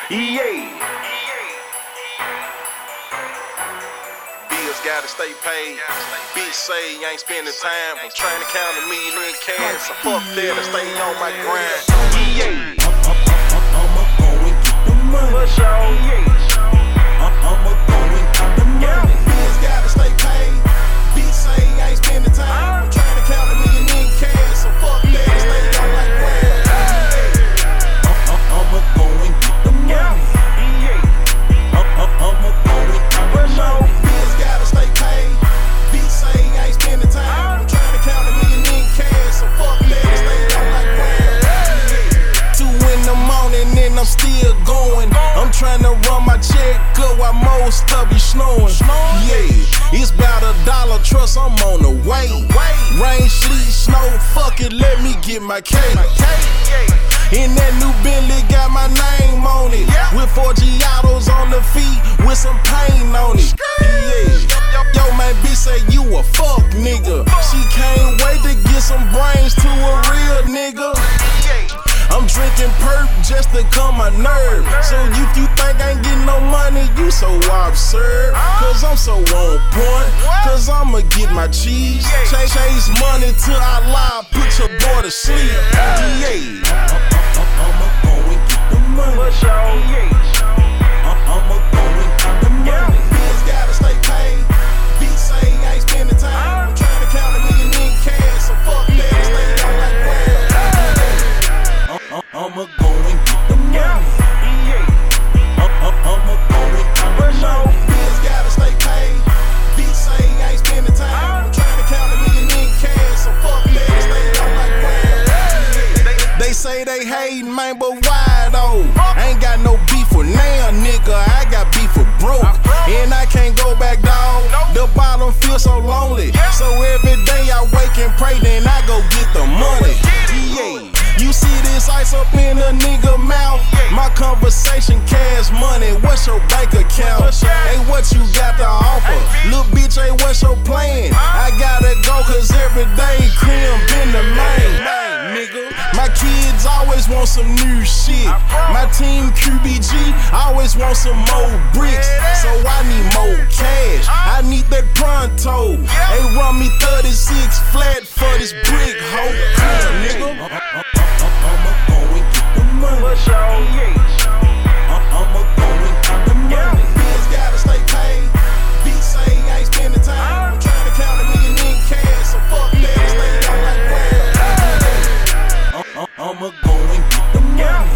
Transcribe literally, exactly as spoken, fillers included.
Yeah. Bills gotta stay paid. Bitch say you ain't spending time. I'm trying to count a million in cash. So fuck that, I stay on my grind. Yeah. I'ma go and get the money. For sure. Yeah. I'ma go and get the money. Bills gotta stay paid. Bitch say you ain't spending time. I'm trying to count a million in cash. So fuck that, I stay on my grind. I'ma go and get the money. I'ma go and get the money. Bills gotta stay paid. Bitch say you ain't spending time. I'm trying to count a million in cash. So fuck that, I stay on my grind. Two in the morning and I'm still going. I'm trying to run my check up while most of you snoring. Yeah, it's about a dollar trust, I'm on the way. Rain, sleet, snow, fuck it, let me get my cake. And that new Bentley got my name on it. With four Giottos on the feet, with some paint on it. Yeah. Yo, man, bitch say you a fuck nigga. She can't wait to get some brains to a real nigga. I'm drinking perp just to calm my nerve. So if you think I ain't getting no money, you so absurd. Cause I'm so on point. Cause I'ma get my cheese. Chase, chase money till I lie, put your boy to sleep. Yeah. I'ma go and get the money. I'ma go and get the money. Bills gotta stay paid. Bitch say you ain't spending time. I'm trying to count a million in cash. So fuck that, stay on my grind. I'ma go and get the money. I'ma go and get the money. Bills gotta stay paid. Bitch say you ain't spending time. I'm trying to count a million in cash. So fuck that, stay on my grind. They say they hatin', man, but why though? I ain't got no beef with now, nigga. I got beef with broke. And I can't go back, dawg. The bottom feels so lonely. So every day I wake and pray, then I go get the money. Yeah. You see this ice up in a nigga mouth? My conversation, cash money, what's your bank account? Hey, what you got to offer? Little bitch, hey, what's your plan? I gotta go cause every day Crim been the main, nigga. My kids always want some new shit. My team Q B G always want some more bricks. So I need more cash, I need that pronto. Hey, run me thirty-six flat for this brick, hoe, nigga. I'ma go and get the money. I'ma go and get the money. Bills gotta stay paid. Bitch say you ain't spending time. I'm trying to count a million in cash. So fuck that, stay on my grind. I'ma go and get the money.